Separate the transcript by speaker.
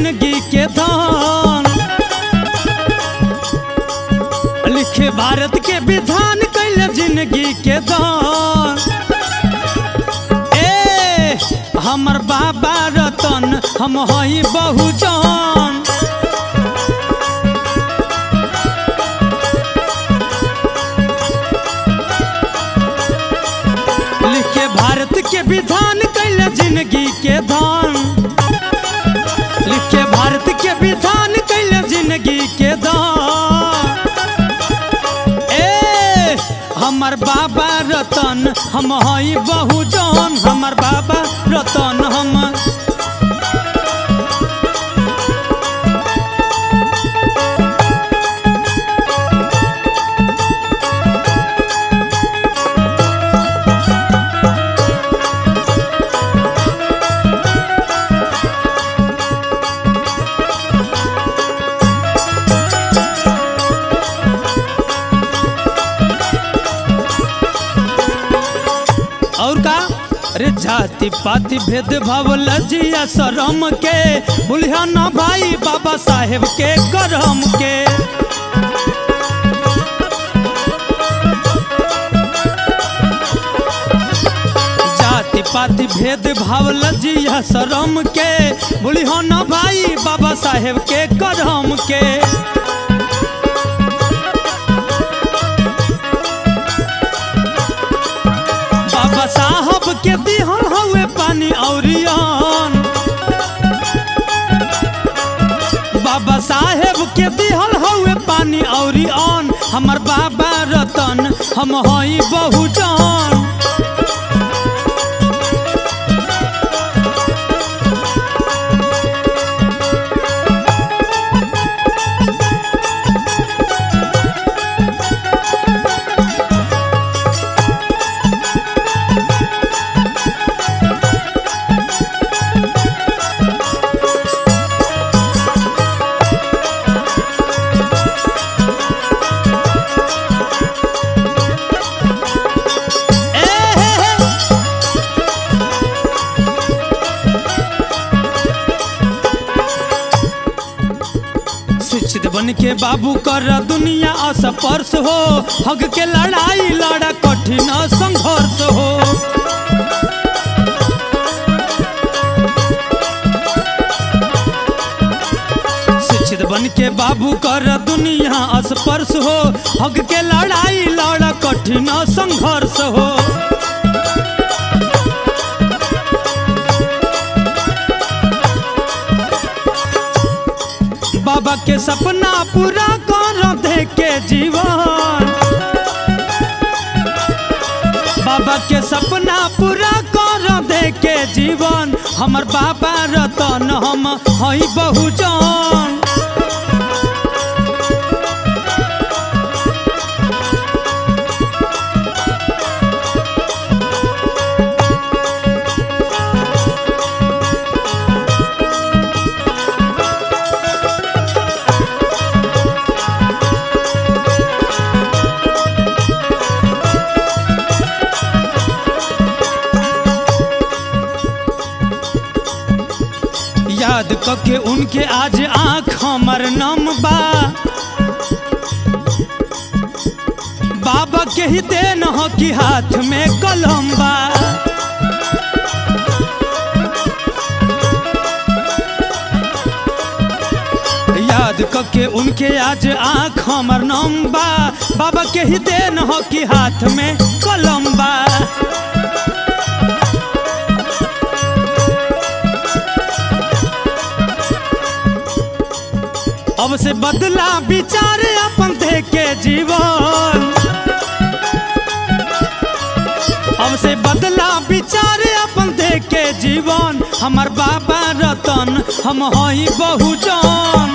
Speaker 1: जिंदगी के दान। लिखे भारत के विधान कैले जिंदगी के दान। ए हमर बाबा रतन हम हई बहुजन। लिखे भारत के विधान कैले जिंदगी के दान। लिखे भारत के विधान कैले जिंदगी के दान। ए हमर बाबा रतन हम हई बहुजन। हमर बाबा रतन हम। और का अरे जाति पाति भेद भाव लजिया शरम के भूलिया ना भाई बाबा साहेब के करम के। जाति पाति भेद भाव लजिया शरम के भूलिया ना भाई बाबा साहेब के करम के। बाबा साहब के दिहल हवे पानी औरियान। बाबा साहेब के दिहल हवे पानी औरियान। हमर बाबा रतन हम हई बहुजन। शिक्षित बन के बाबू कर दुनिया असपर्श हो। हक के लड़ाई लड़ा कठिन संघर्ष हो। शिक्षित बन के बाबू कर दुनिया असपर्श हो। हक के लड़ाई लड़ा कठिन संघर्ष हो। बाबा के सपना पूरा कर दे के जीवन। बाबा के सपना पूरा कर दे के जीवन। हमर बाबा रतन हम हई बहुजन। याद करके उनके आज आँख हमर नम बा। बाबा के ही देन हो कि हाथ में कलम बा। याद करके उनके आज आँख हमर नम बा। बाबा के ही देन हो कि हाथ में कलम बा। अब से बदला विचार अपन दे के जीवन। अब से बदला विचार अपन दे के जीवन। हमर बाबा रतन हम हई बहुजन।